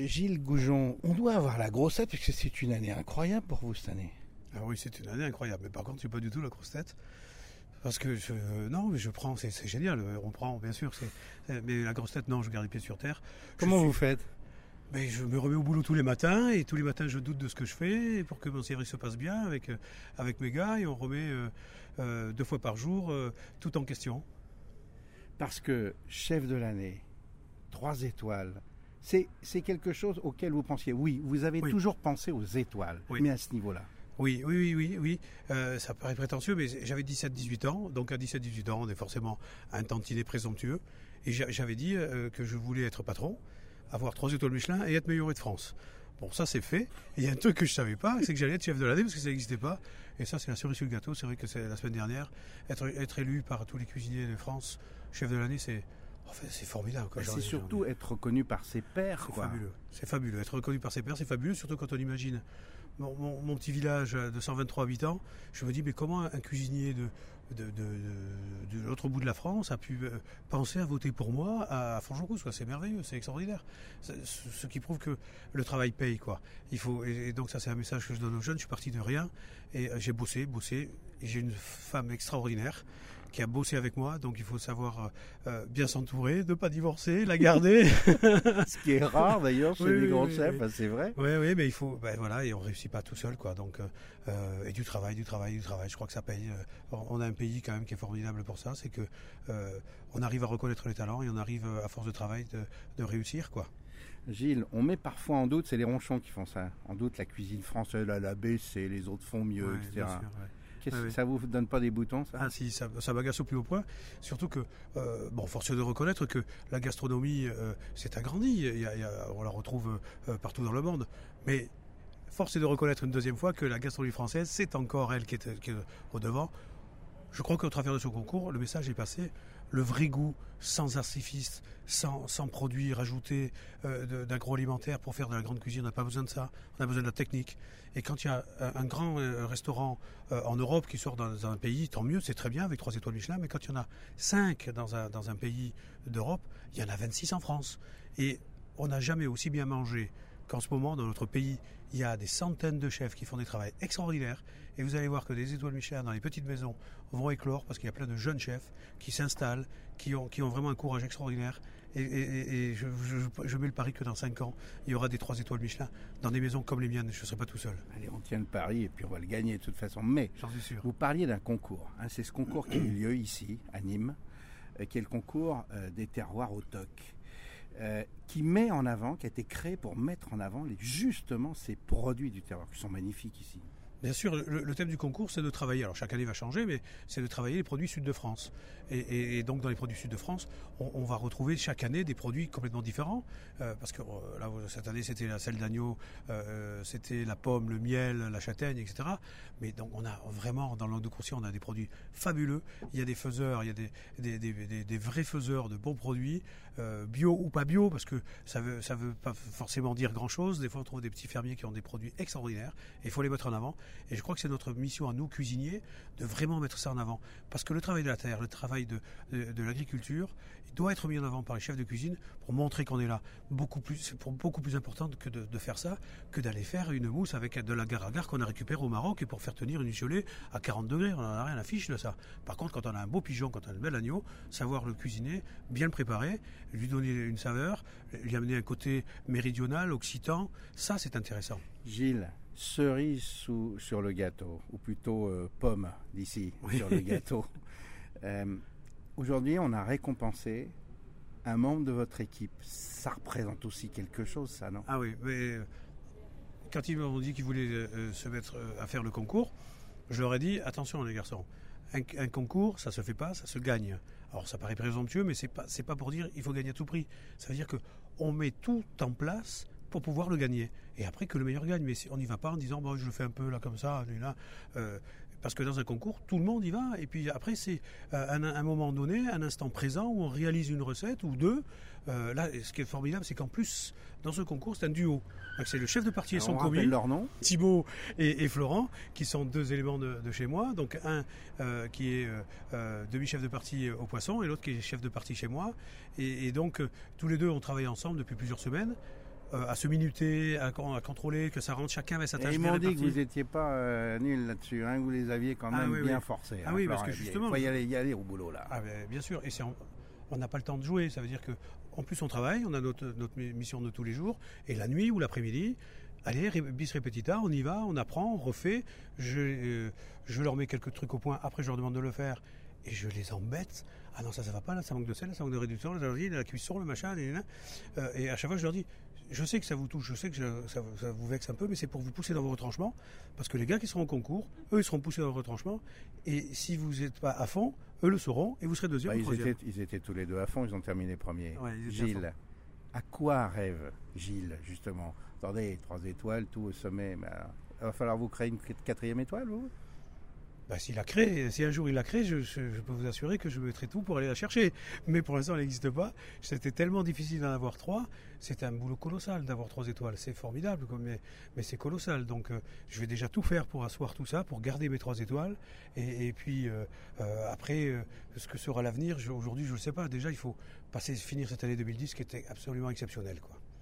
Gilles Goujon, on doit avoir la grosse tête puisque c'est une année incroyable pour vous cette année. Ah oui, c'est une année incroyable. Mais par contre, je n'ai pas du tout la grosse tête. Parce que je prends, c'est génial. On prend, bien sûr. Mais la grosse tête, non, je garde les pieds sur terre. Comment vous faites? Mais je me remets au boulot tous les matins. Et tous les matins, je doute de ce que je fais pour que mon service se passe bien avec mes gars. Et on remet 2 fois par jour tout en question. Parce que chef de l'année, 3 étoiles, c'est quelque chose auquel vous pensiez. Oui, vous avez toujours pensé aux étoiles, mais à ce niveau-là. Oui. Ça paraît prétentieux, mais j'avais 17-18 ans. Donc à 17-18 ans, on est forcément un tantinet présomptueux. Et j'avais dit que je voulais être patron, avoir 3 étoiles Michelin et être meilleur de France. Bon, ça c'est fait. Et il y a un truc que je ne savais pas, c'est que j'allais être chef de l'année parce que ça n'existait pas. Et ça, c'est la cerise sur le gâteau. C'est vrai que c'est la semaine dernière. Être élu par tous les cuisiniers de France, chef de l'année, c'est formidable. C'est surtout être reconnu par ses pairs. C'est fabuleux. Être reconnu par ses pairs, c'est fabuleux, surtout quand on imagine mon petit village de 123 habitants. Je me dis, mais comment un cuisinier de l'autre bout de la France a pu penser à voter pour moi à Franche-Comté, c'est merveilleux, c'est extraordinaire. Ce qui prouve que le travail paye, quoi. Et donc ça, c'est un message que je donne aux jeunes. Je suis parti de rien et j'ai bossé. Et j'ai une femme extraordinaire qui a bossé avec moi, donc il faut savoir bien s'entourer, ne pas divorcer, la garder. Ce qui est rare d'ailleurs chez les grands chefs, c'est vrai. Oui, mais il faut, et on ne réussit pas tout seul, quoi. Donc, et du travail, je crois que ça paye. On a un pays quand même qui est formidable pour ça, c'est que on arrive à reconnaître les talents et on arrive à force de travail de réussir, quoi. Gilles, on met parfois en doute, c'est les ronchons qui font ça, en doute la cuisine française, elle a baissé, les autres font mieux, etc. Bien sûr, Ça vous donne pas des boutons, ça? Ah si, ça m'agace au plus haut point. Surtout que, force est de reconnaître que la gastronomie s'est agrandie. On la retrouve partout dans le monde. Mais force est de reconnaître une deuxième fois que la gastronomie française, c'est encore elle qui est au devant. Je crois qu'au travers de ce concours, le message est passé. Le vrai goût, sans artifice, sans produits rajoutés d'agroalimentaire pour faire de la grande cuisine, on n'a pas besoin de ça. On a besoin de la technique. Et quand il y a un grand restaurant en Europe qui sort dans un pays, tant mieux, c'est très bien avec 3 étoiles Michelin. Mais quand il y en a 5 dans un pays d'Europe, il y en a 26 en France. Et on n'a jamais aussi bien mangé qu'en ce moment dans notre pays. Il y a des centaines de chefs qui font des travaux extraordinaires. Et vous allez voir que des étoiles Michelin dans les petites maisons vont éclore parce qu'il y a plein de jeunes chefs qui s'installent, qui ont vraiment un courage extraordinaire. Et je mets le pari que dans 5 ans, il y aura des 3 étoiles Michelin dans des maisons comme les miennes. Je ne serai pas tout seul. Allez, on tient le pari et puis on va le gagner de toute façon. Mais j'en suis sûr. Vous parliez d'un concours. C'est ce concours qui a eu lieu ici, à Nîmes, qui est le concours des terroirs au TOC. Qui met en avant, qui a été créé pour mettre en avant justement ces produits du terroir qui sont magnifiques ici. Bien sûr, le thème du concours, c'est de travailler, alors chaque année va changer, mais c'est de travailler les produits Sud de France. Et donc dans les produits Sud de France, on va retrouver chaque année des produits complètement différents, parce que là, cette année, c'était la selle d'agneau, c'était la pomme, le miel, la châtaigne, etc. Mais donc on a vraiment, dans le Languedoc-Roussillon, on a des produits fabuleux. Il y a des faiseurs, il y a des vrais faiseurs de bons produits, bio ou pas bio, parce que ça veut pas forcément dire grand-chose. Des fois, on trouve des petits fermiers qui ont des produits extraordinaires, et il faut les mettre en avant. Et je crois que c'est notre mission à nous, cuisiniers, de vraiment mettre ça en avant. Parce que le travail de la terre, le travail de l'agriculture, il doit être mis en avant par les chefs de cuisine pour montrer qu'on est là. C'est beaucoup plus important que de faire ça, que d'aller faire une mousse avec de l'agar-agar qu'on a récupéré au Maroc et pour faire tenir une gelée à 40 degrés. On n'en a rien à fiche de ça. Par contre, quand on a un beau pigeon, quand on a un bel agneau, savoir le cuisiner, bien le préparer, lui donner une saveur, lui amener un côté méridional, occitan, ça c'est intéressant. Gilles, cerise sur le gâteau, ou plutôt pomme d'ici sur le gâteau. Aujourd'hui, on a récompensé un membre de votre équipe. Ça représente aussi quelque chose, ça, non? Ah oui, mais quand ils m'ont dit qu'ils voulaient se mettre à faire le concours, je leur ai dit, attention les garçons, un concours, ça se fait pas, ça se gagne. Alors ça paraît présomptueux, mais c'est pas pour dire il faut gagner à tout prix. Ça veut dire qu'on met tout en place pour pouvoir le gagner. Et après que le meilleur gagne. Mais on n'y va pas en disant je le fais un peu là comme ça, là. Parce que dans un concours, tout le monde y va. Et puis après, c'est un moment donné, un instant présent où on réalise une recette ou deux. Là, ce qui est formidable, c'est qu'en plus, dans ce concours, c'est un duo. Donc, c'est le chef de partie et son commis. On rappelle leur nom. Thibaut et Florent, qui sont 2 éléments de chez moi. Donc un qui est demi-chef de partie au poisson et l'autre qui est chef de partie chez moi. Et donc, tous les deux, on travaille ensemble depuis plusieurs semaines. à se minuter, à contrôler que ça rentre, chacun avec sa tâche. Et ils bien m'ont dit que répartie. vous n'étiez pas nul là-dessus, hein, que vous les aviez quand même bien forcés. Ah oui, parce que justement, il faut y aller au boulot là. Ah ben, bien sûr, et on n'a pas le temps de jouer, ça veut dire que en plus on travaille, on a notre mission de tous les jours, et la nuit ou l'après-midi, allez, bis repetita, on y va, on apprend, on refait, je leur mets quelques trucs au point, après je leur demande de le faire, et je les embête. Ah non, ça va pas, là, ça manque de sel, ça manque de réducteur, la cuisson, le machin, et à chaque fois je leur dis, je sais que ça vous touche, je sais que ça vous vexe un peu, mais c'est pour vous pousser dans vos retranchements, parce que les gars qui seront au concours, eux, ils seront poussés dans vos retranchements, et si vous n'êtes pas à fond, eux le sauront, et vous serez deuxième ou troisième. Ils étaient tous les deux à fond, ils ont terminé premier. Ouais, Gilles, à quoi rêve Gilles, justement? Attendez, 3 étoiles, tout au sommet, mais il va falloir vous créer une 4e étoile, vous? Bah, si un jour il la crée, je peux vous assurer que je mettrai tout pour aller la chercher. Mais pour l'instant, elle n'existe pas. C'était tellement difficile d'en avoir 3. C'est un boulot colossal d'avoir 3 étoiles. C'est formidable, mais c'est colossal. Donc, je vais déjà tout faire pour asseoir tout ça, pour garder mes 3 étoiles. Et puis, après, ce que sera l'avenir, aujourd'hui, je ne le sais pas. Déjà, il faut finir cette année 2010 qui était absolument exceptionnelle, quoi.